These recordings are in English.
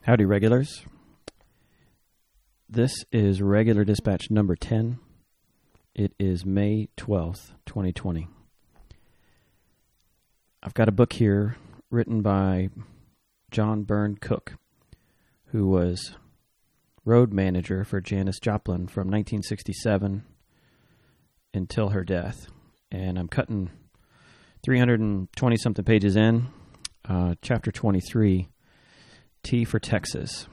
Howdy, regulars. This is Regular Dispatch number 10. It is May 12th, 2020. I've got a book here written by John Byrne Cook, who was road manager for Janis Joplin from 1967 until her death. And I'm cutting 320-something pages in, chapter 23, T for Texas.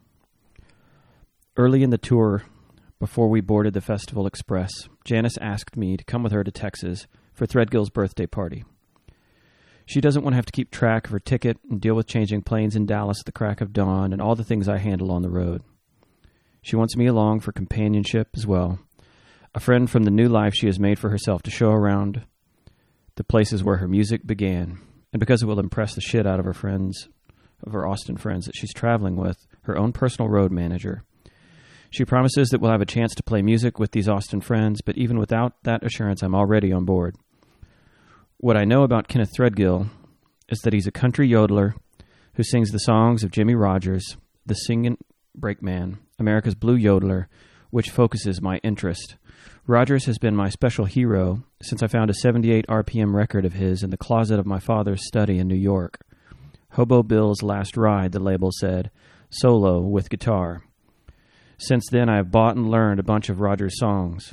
Early in the tour, before we boarded the Festival Express, Janis asked me to come with her to Texas for Threadgill's birthday party. She doesn't want to have to keep track of her ticket and deal with changing planes in Dallas at the crack of dawn and all the things I handle on the road. She wants me along for companionship as well, a friend from the new life she has made for herself to show around the places where her music began, and because it will impress the shit out of her Austin friends that she's traveling with, her own personal road manager. She promises that we'll have a chance to play music with these Austin friends, but even without that assurance, I'm already on board. What I know about Kenneth Threadgill is that he's a country yodeler who sings the songs of Jimmie Rodgers, the singing brakeman, America's blue yodeler, which focuses my interest. Rodgers has been my special hero since I found a 78 RPM record of his in the closet of my father's study in New York. Hobo Bill's Last Ride, the label said, solo with guitar. Since then, I have bought and learned a bunch of Rodgers' songs.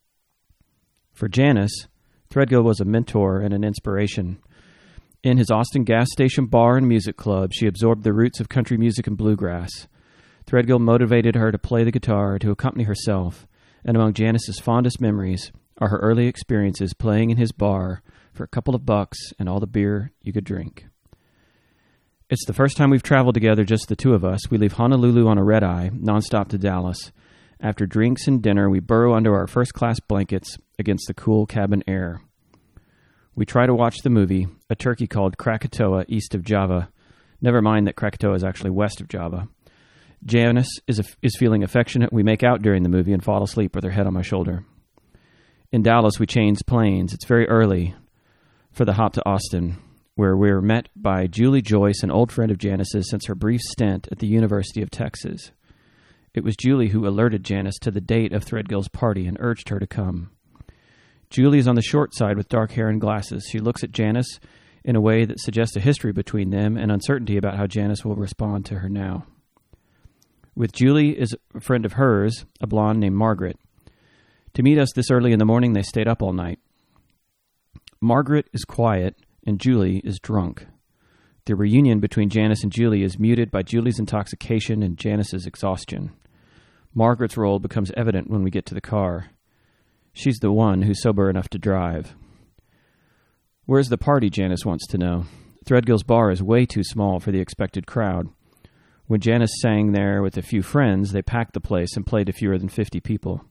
For Janis, Threadgill was a mentor and an inspiration. In his Austin gas station bar and music club, she absorbed the roots of country music and bluegrass. Threadgill motivated her to play the guitar, to accompany herself, and among Janis's fondest memories are her early experiences playing in his bar for a couple of bucks and all the beer you could drink. It's the first time we've traveled together, just the two of us. We leave Honolulu on a red-eye, nonstop to Dallas. After drinks and dinner, we burrow under our first-class blankets against the cool cabin air. We try to watch the movie, a turkey called Krakatoa, east of Java. Never mind that Krakatoa is actually west of Java. Janis is feeling affectionate. We make out during the movie and fall asleep with her head on my shoulder. In Dallas, we change planes. It's very early for the hop to Austin, where we're met by Julie Joyce, an old friend of Janis's since her brief stint at the University of Texas. It was Julie who alerted Janis to the date of Threadgill's party and urged her to come. Julie is on the short side with dark hair and glasses. She looks at Janis in a way that suggests a history between them and uncertainty about how Janis will respond to her now. With Julie is a friend of hers, a blonde named Margaret. To meet us this early in the morning, they stayed up all night. Margaret is quiet, and Julie is drunk. The reunion between Janis and Julie is muted by Julie's intoxication and Janis's exhaustion. Margaret's role becomes evident when we get to the car. She's the one who's sober enough to drive. Where's the party, Janis wants to know. Threadgill's bar is way too small for the expected crowd. When Janis sang there with a few friends, they packed the place and played to fewer than 50 people.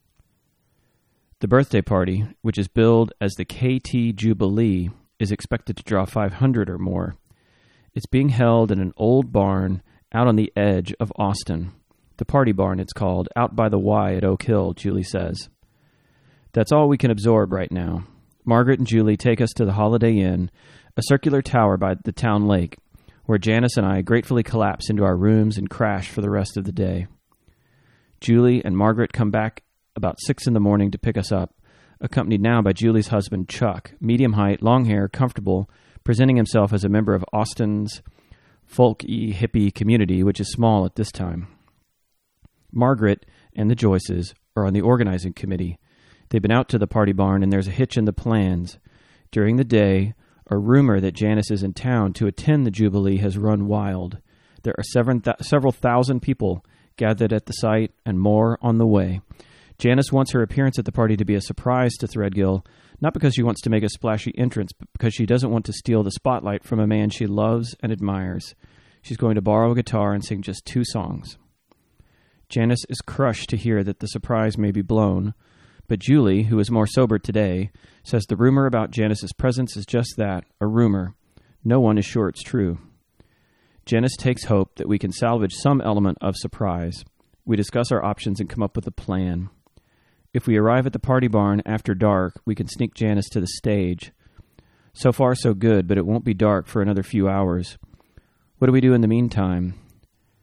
The birthday party, which is billed as the KT Jubilee, is expected to draw 500 or more. It's being held in an old barn out on the edge of Austin. The party barn, it's called, out by the Y at Oak Hill, Julie says. That's all we can absorb right now. Margaret and Julie take us to the Holiday Inn, a circular tower by the town lake, where Janis and I gratefully collapse into our rooms and crash for the rest of the day. Julie and Margaret come back about 6 a.m. to pick us up, accompanied now by Julie's husband, Chuck, medium height, long hair, comfortable, presenting himself as a member of Austin's folk-y hippie community, which is small at this time. Margaret and the Joyces are on the organizing committee. They've been out to the party barn, and there's a hitch in the plans. During the day, a rumor that Janis is in town to attend the Jubilee has run wild. There are several thousand people gathered at the site and more on the way. Janis wants her appearance at the party to be a surprise to Threadgill, not because she wants to make a splashy entrance, but because she doesn't want to steal the spotlight from a man she loves and admires. She's going to borrow a guitar and sing just 2 songs. Janis is crushed to hear that the surprise may be blown, but Julie, who is more sober today, says the rumor about Janis's presence is just that, a rumor. No one is sure it's true. Janis takes hope that we can salvage some element of surprise. We discuss our options and come up with a plan. If we arrive at the party barn after dark, we can sneak Janis to the stage. So far, so good, but it won't be dark for another few hours. What do we do in the meantime?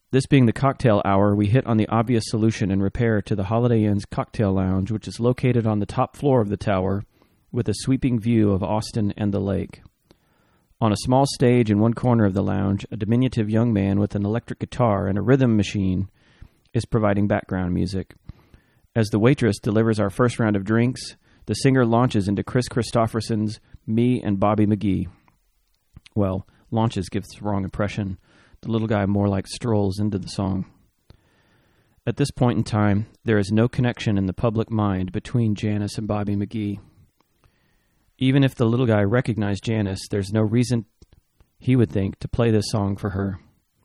This being the cocktail hour, we hit on the obvious solution and repair to the Holiday Inn's cocktail lounge, which is located on the top floor of the tower with a sweeping view of Austin and the lake. On a small stage in one corner of the lounge, a diminutive young man with an electric guitar and a rhythm machine is providing background music. As the waitress delivers our first round of drinks, the singer launches into Chris Christopherson's Me and Bobby McGee. Well, launches gives the wrong impression. The little guy more like strolls into the song. At this point in time, there is no connection in the public mind between Janice and Bobby McGee. Even if the little guy recognized Janice, there's no reason, he would think, to play this song for her.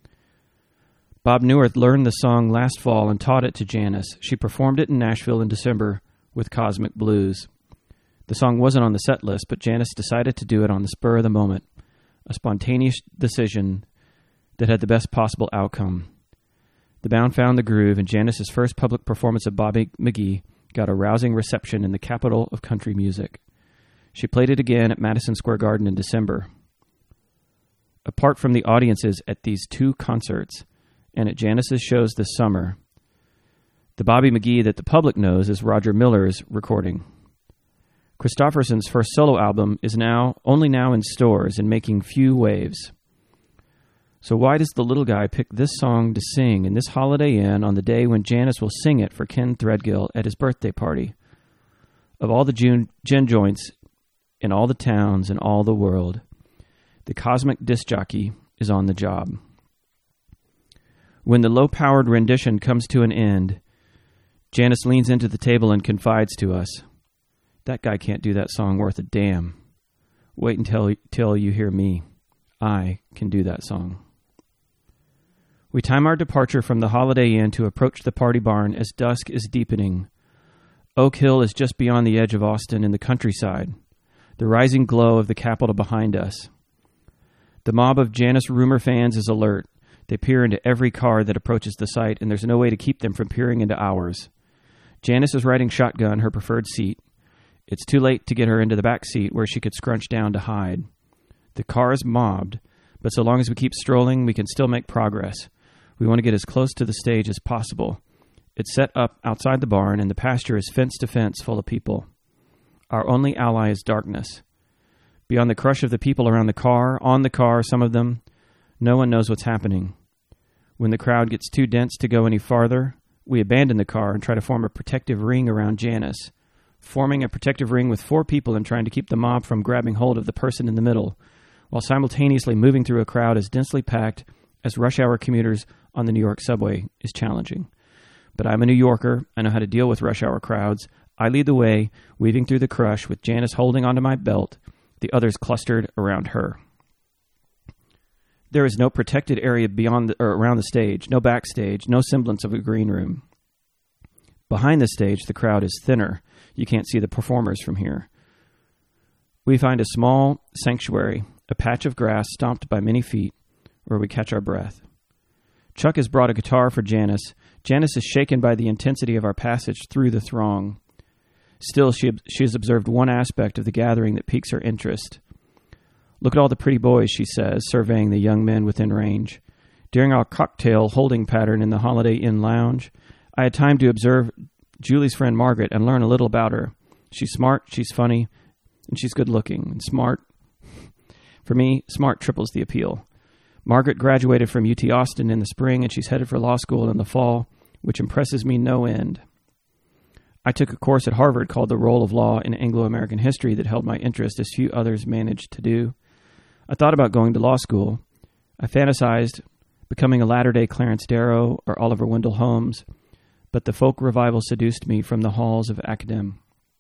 Bob Newirth learned the song last fall and taught it to Janice. She performed it in Nashville in December with Cosmic Blues. The song wasn't on the set list, but Janice decided to do it on the spur of the moment, a spontaneous decision that had the best possible outcome. The band found the groove, and Janice's first public performance of Bobby McGee got a rousing reception in the capital of country music. She played it again at Madison Square Garden in December. Apart from the audiences at these two concerts and at Janice's shows this summer, the Bobby McGee that the public knows is Roger Miller's recording. Christopherson's first solo album is only now in stores and making few waves. So why does the little guy pick this song to sing in this Holiday Inn on the day when Janice will sing it for Ken Threadgill at his birthday party? Of all the gin joints in all the towns in all the world, the cosmic disc jockey is on the job. When the low-powered rendition comes to an end, Janice leans into the table and confides to us, "That guy can't do that song worth a damn. Wait until you hear me. I can do that song." We time our departure from the Holiday Inn to approach the party barn as dusk is deepening. Oak Hill is just beyond the edge of Austin in the countryside, the rising glow of the Capitol behind us. The mob of Janice Rumor fans is alert. They peer into every car that approaches the site, and there's no way to keep them from peering into ours. Janice is riding shotgun, her preferred seat. It's too late to get her into the back seat where she could scrunch down to hide. The car is mobbed, but so long as we keep strolling, we can still make progress. We want to get as close to the stage as possible. It's set up outside the barn, and the pasture is fence to fence full of people. Our only ally is darkness. Beyond the crush of the people around the car, on the car, some of them, no one knows what's happening. When the crowd gets too dense to go any farther, we abandon the car and try to form a protective ring around Janice, forming a protective ring with 4 people and trying to keep the mob from grabbing hold of the person in the middle, while simultaneously moving through a crowd as densely packed as rush hour commuters on the New York subway is challenging. But I'm a New Yorker. I know how to deal with rush hour crowds. I lead the way, weaving through the crush with Janice holding onto my belt, the others clustered around her. There is no protected area around the stage, no backstage, no semblance of a green room. Behind the stage, the crowd is thinner. You can't see the performers from here. We find a small sanctuary, a patch of grass stomped by many feet, where we catch our breath. Chuck has brought a guitar for Janice. Janice is shaken by the intensity of our passage through the throng. Still, she has observed one aspect of the gathering that piques her interest. "Look at all the pretty boys," she says, surveying the young men within range. During our cocktail holding pattern in the Holiday Inn lounge, I had time to observe Julie's friend Margaret and learn a little about her. She's smart, she's funny, and she's good-looking. And smart, for me, smart triples the appeal. Margaret graduated from UT Austin in the spring, and she's headed for law school in the fall, which impresses me no end. I took a course at Harvard called The Role of Law in Anglo-American History that held my interest as few others managed to do. I thought about going to law school. I fantasized becoming a latter-day Clarence Darrow or Oliver Wendell Holmes, but the folk revival seduced me from the halls of academe.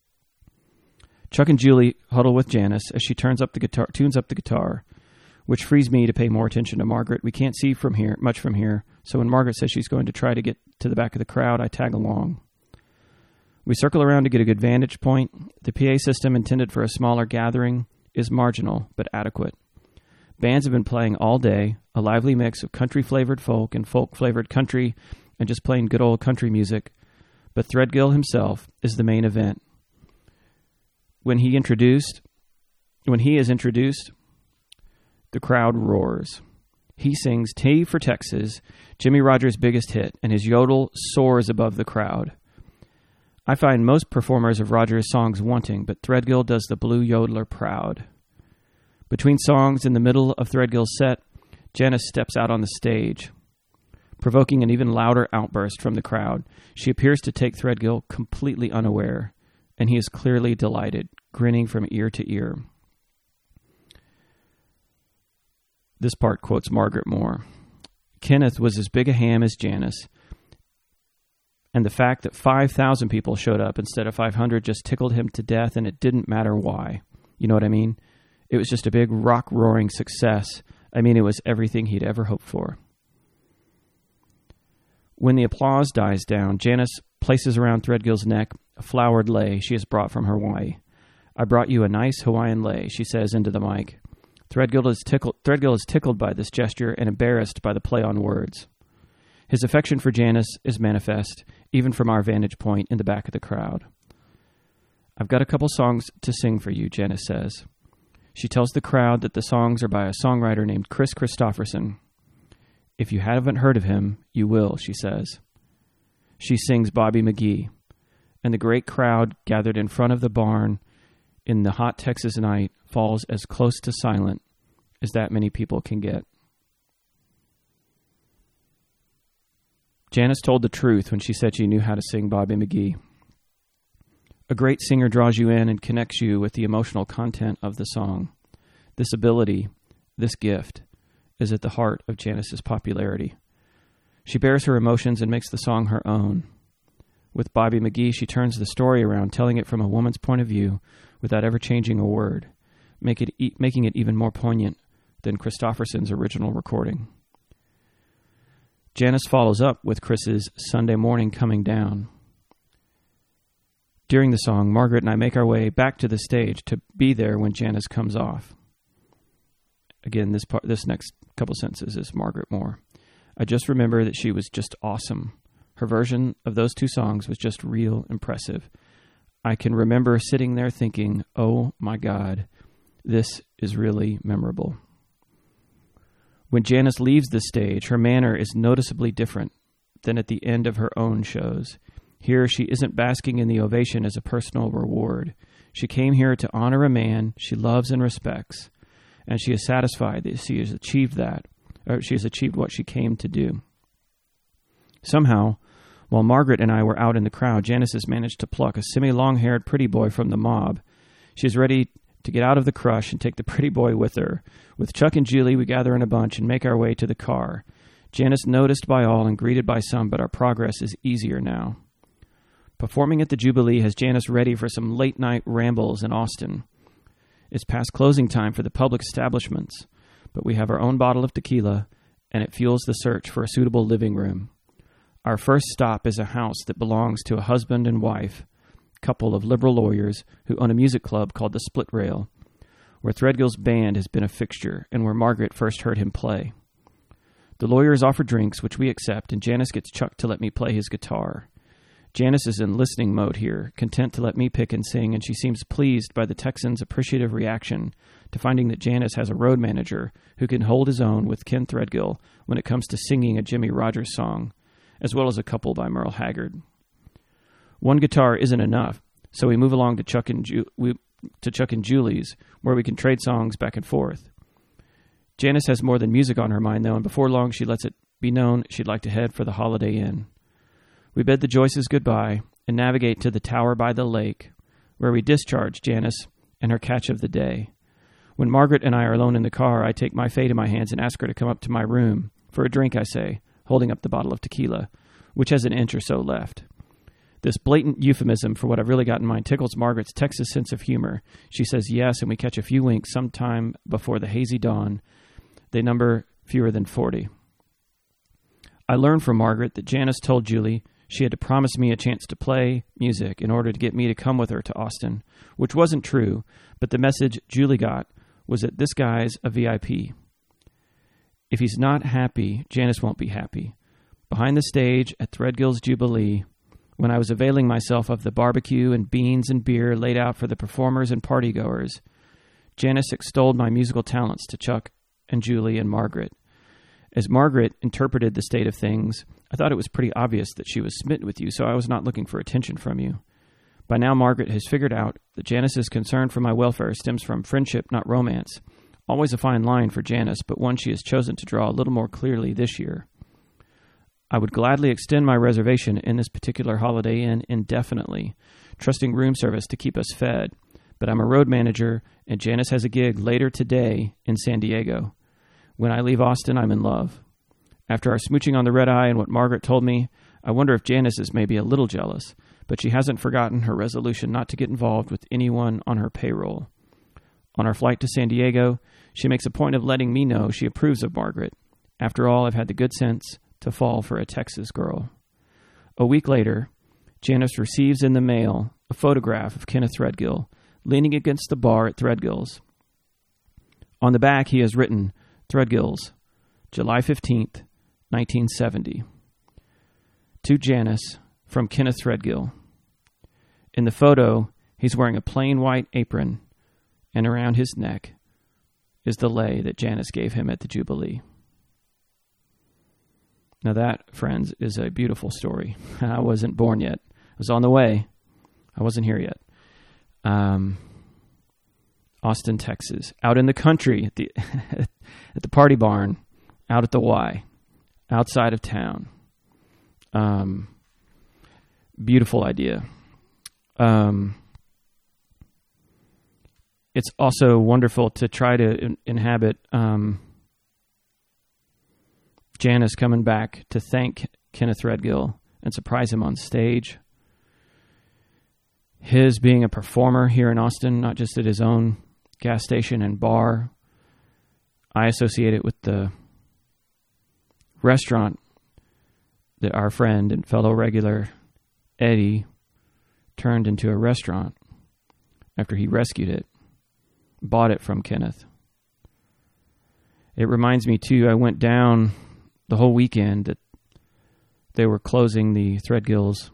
Chuck and Julie huddle with Janice as she tunes up the guitar, which frees me to pay more attention to Margaret. We can't see much from here, so when Margaret says she's going to try to get to the back of the crowd, I tag along. We circle around to get a good vantage point. The PA system intended for a smaller gathering is marginal, but adequate. Bands have been playing all day, a lively mix of country-flavored folk and folk-flavored country, and just plain good old country music. But Threadgill himself is the main event. When he is introduced, the crowd roars. He sings T for Texas, Jimmie Rodgers' biggest hit, and his yodel soars above the crowd. I find most performers of Rodgers' songs wanting, but Threadgill does the blue yodeler proud. Between songs, in the middle of Threadgill's set, Janice steps out on the stage. Provoking an even louder outburst from the crowd, she appears to take Threadgill completely unaware, and he is clearly delighted, grinning from ear to ear. This part quotes Margaret Moore. Kenneth was as big a ham as Janice, and the fact that 5,000 people showed up instead of 500 just tickled him to death, and it didn't matter why. You know what I mean? It was just a big rock-roaring success. I mean, it was everything he'd ever hoped for. When the applause dies down, Janice places around Threadgill's neck a flowered lei she has brought from Hawaii. I brought you a nice Hawaiian lei, she says into the mic. Threadgill is tickled by this gesture and embarrassed by the play on words. His affection for Janice is manifest, even from our vantage point in the back of the crowd. I've got a couple songs to sing for you, Janice says. She tells the crowd that the songs are by a songwriter named Kris Kristofferson. If you haven't heard of him, you will, she says. She sings Bobby McGee, and the great crowd gathered in front of the barn in the hot Texas night falls as close to silent as that many people can get. Janice told the truth when she said she knew how to sing Bobby McGee. A great singer draws you in and connects you with the emotional content of the song. This ability, this gift, is at the heart of Janice's popularity. She bears her emotions and makes the song her own. With Bobby McGee, she turns the story around, telling it from a woman's point of view without ever changing a word, making it even more poignant than Kristofferson's original recording. Janice follows up with Chris's Sunday Morning Coming Down. During the song, Margaret and I make our way back to the stage to be there when Janice comes off. Again, this next couple sentences is Margaret Moore. I just remember that she was just awesome. Her version of those two songs was just real impressive. I can remember sitting there thinking, oh my God, this is really memorable. When Janice leaves the stage, her manner is noticeably different than at the end of her own shows. Here, she isn't basking in the ovation as a personal reward. She came here to honor a man she loves and respects, and she is satisfied that she has achieved that, or she has achieved what she came to do. Somehow, while Margaret and I were out in the crowd, Janice has managed to pluck a semi-long-haired pretty boy from the mob. She's ready to get out of the crush and take the pretty boy with her. With Chuck and Julie, we gather in a bunch and make our way to the car. Janice noticed by all and greeted by some, but our progress is easier now. Performing at the Jubilee has Janice ready for some late-night rambles in Austin. It's past closing time for the public establishments, but we have our own bottle of tequila, and it fuels the search for a suitable living room. Our first stop is a house that belongs to a husband and wife, couple of liberal lawyers who own a music club called the Split Rail, where Threadgill's band has been a fixture and where Margaret first heard him play. The lawyers offer drinks, which we accept, and Janice gets Chuck to let me play his guitar. Janice is in listening mode here, content to let me pick and sing, and she seems pleased by the Texans' appreciative reaction to finding that Janice has a road manager who can hold his own with Ken Threadgill when it comes to singing a Jimmie Rodgers song, as well as a couple by Merle Haggard. One guitar isn't enough, so we move along to Chuck and Julie's, where we can trade songs back and forth. Janice has more than music on her mind, though, and before long she lets it be known she'd like to head for the Holiday Inn. We bid the Joyces goodbye and navigate to the Tower by the Lake, where we discharge Janice and her catch of the day. When Margaret and I are alone in the car, I take my fate in my hands and ask her to come up to my room. For a drink, I say, holding up the bottle of tequila, which has an inch or so left. This blatant euphemism for what I've really got in mind tickles Margaret's Texas sense of humor. She says yes, and we catch a few winks sometime before the hazy dawn. They number fewer than 40. I learned from Margaret that Janice told Julie she had to promise me a chance to play music in order to get me to come with her to Austin, which wasn't true, but the message Julie got was that this guy's a VIP. If he's not happy, Janice won't be happy. Behind the stage at Threadgill's Jubilee, when I was availing myself of the barbecue and beans and beer laid out for the performers and partygoers, Janice extolled my musical talents to Chuck and Julie and Margaret. As Margaret interpreted the state of things, I thought it was pretty obvious that she was smitten with you, so I was not looking for attention from you. By now, Margaret has figured out that Janice's concern for my welfare stems from friendship, not romance. Always a fine line for Janice, but one she has chosen to draw a little more clearly this year. I would gladly extend my reservation in this particular Holiday Inn indefinitely, trusting room service to keep us fed, but I'm a road manager, and Janice has a gig later today in San Diego. When I leave Austin, I'm in love. After our smooching on the red eye and what Margaret told me, I wonder if Janice is maybe a little jealous, but she hasn't forgotten her resolution not to get involved with anyone on her payroll. On our flight to San Diego, she makes a point of letting me know she approves of Margaret. After all, I've had the good sense to fall for a Texas girl. A week later, Janice receives in the mail a photograph of Kenneth Threadgill leaning against the bar at Threadgill's. On the back, he has written, Threadgill's, July 15th, 1970. To Janice, from Kenneth Threadgill. In the photo, he's wearing a plain white apron, and around his neck is the lei that Janice gave him at the Jubilee. Now that, friends, is a beautiful story. I wasn't born yet. I was on the way. I wasn't here yet. Austin, Texas. Out in the country at the at the party barn, out at the Y, outside of town. Beautiful idea. It's also wonderful to try to inhabit Janice coming back to thank Kenneth Threadgill and surprise him on stage. His being a performer here in Austin, not just at his own gas station and bar. I associate it with the restaurant that our friend and fellow regular Eddie turned into a restaurant after he rescued it, bought it from Kenneth. It reminds me, too, I went down the whole weekend that they were closing the Threadgills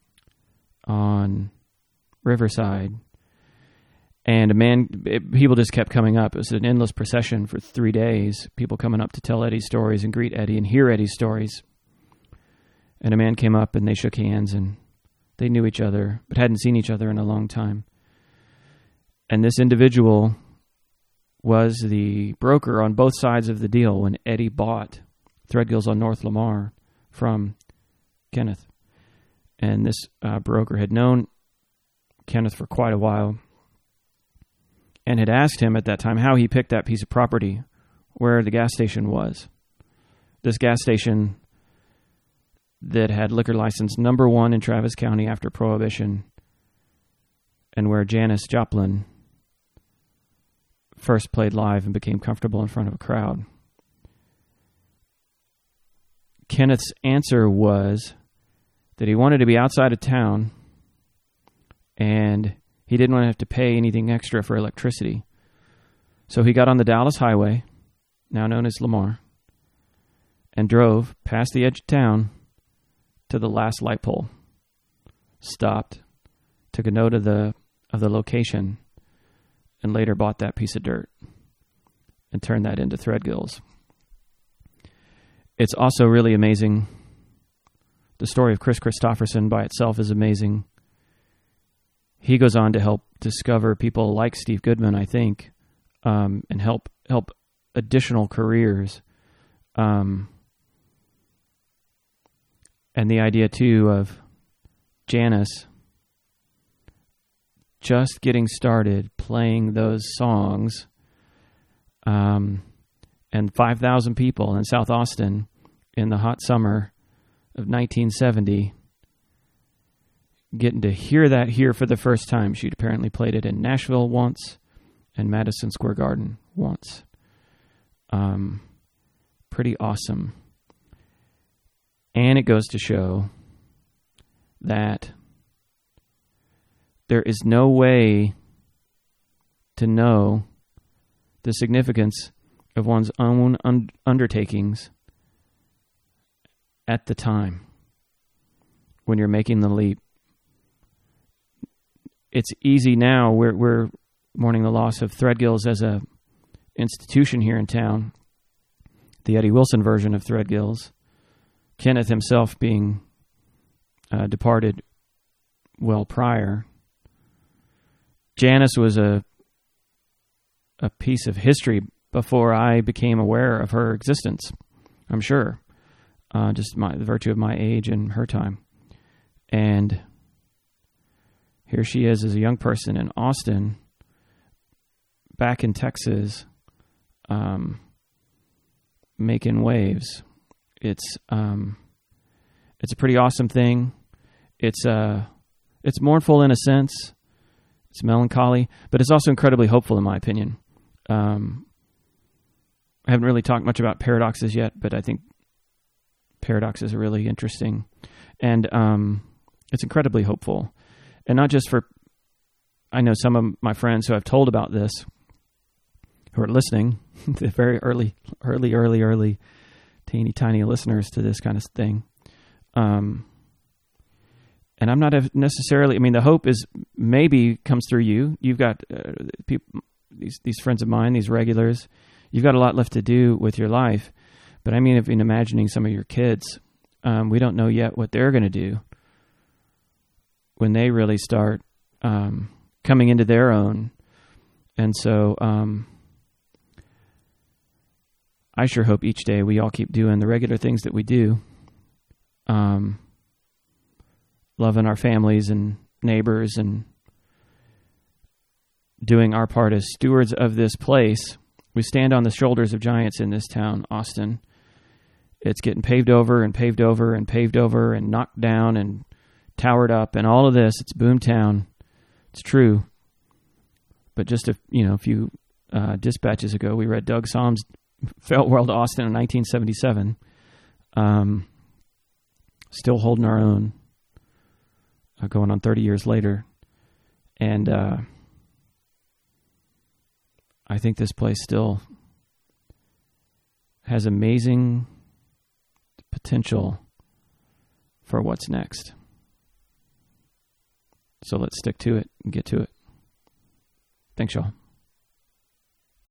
on Riverside. And people just kept coming up. It was an endless procession for 3 days. People coming up to tell Eddie's stories and greet Eddie and hear Eddie's stories. And a man came up and they shook hands and they knew each other, but hadn't seen each other in a long time. And this individual was the broker on both sides of the deal when Eddie bought Threadgills on North Lamar from Kenneth. And this broker had known Kenneth for quite a while and had asked him at that time how he picked that piece of property where the gas station was. This gas station that had liquor license number 1 in Travis County after Prohibition, and where Janis Joplin first played live and became comfortable in front of a crowd. Kenneth's answer was that he wanted to be outside of town and he didn't want to have to pay anything extra for electricity. So he got on the Dallas Highway, now known as Lamar, and drove past the edge of town to the last light pole. Stopped, took a note of the location, and later bought that piece of dirt and turned that into Threadgills. It's also really amazing. The story of Chris Christopherson by itself is amazing. He goes on to help discover people like Steve Goodman, I think, and help additional careers. And the idea, too, of Janis just getting started playing those songs, and 5,000 people in South Austin in the hot summer of 1970 getting to hear that here for the first time. She'd apparently played it in Nashville once and Madison Square Garden once. Pretty awesome. And it goes to show that there is no way to know the significance of one's own undertakings at the time when you're making the leap. It's easy now. We're mourning the loss of Threadgills as a institution here in town, the Eddie Wilson version of Threadgills. Kenneth himself being departed well prior. Janice was a piece of history before I became aware of her existence, I'm sure. Just the virtue of my age and her time. And here she is as a young person in Austin, back in Texas, making waves. It's a pretty awesome thing. It's mournful in a sense. It's melancholy, but it's also incredibly hopeful in my opinion. I haven't really talked much about paradoxes yet, but I think paradoxes are really interesting. And it's incredibly hopeful. And not just for, I know some of my friends who I've told about this, who are listening, the very early, teeny tiny listeners to this kind of thing. And I'm not necessarily, I mean, the hope is maybe comes through you. You've got people, these friends of mine, these regulars, you've got a lot left to do with your life. But I mean, if in imagining some of your kids, we don't know yet what they're going to do when they really start coming into their own. And so I sure hope each day we all keep doing the regular things that we do, loving our families and neighbors and doing our part as stewards of this place. We stand on the shoulders of giants in this town, Austin. It's getting paved over and paved over and paved over and knocked down and towered up and all of this. It's boomtown. It's true. But just a few dispatches ago, we read Doug Somm's Felt World Austin in 1977. Still holding our own, going on 30 years later. And I think this place still has amazing potential for what's next. So let's stick to it and get to it. Thanks, y'all.